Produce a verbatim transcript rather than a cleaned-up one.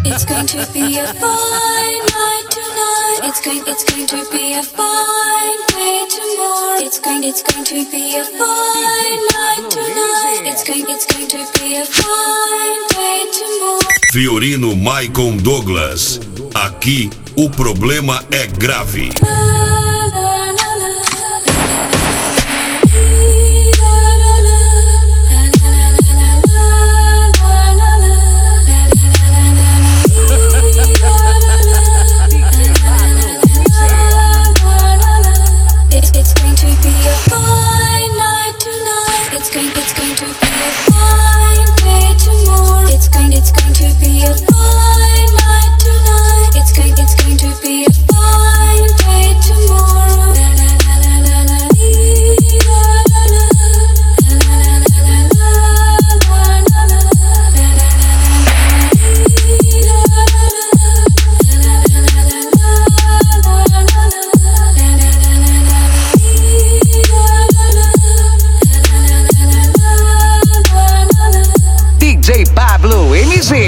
It's going to be a fine night tonight. It's going, it's going to be a fine day tomorrow. It's going, it's going to be a fine night tonight. It's going, it's going to be a fine day tomorrow. Fiorino Maicon Douglas. Aqui o problema é grave. D J Pablo M Z.